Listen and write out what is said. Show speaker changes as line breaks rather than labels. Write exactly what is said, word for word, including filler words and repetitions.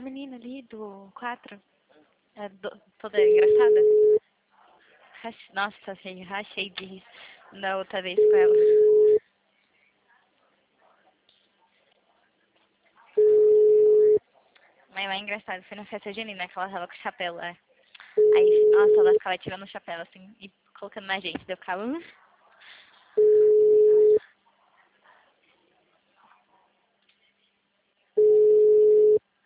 menina ali do quatro, é, do- toda engraçada. Rach- Nossa, assim, rachei de rir da outra vez com ela. Mas ela é engraçada, foi na festa junina que ela tava com o chapéu lá. Aí, nossa, ela ficava tirando o chapéu assim e colocando na gente. Daí eu ficava. "Hum?"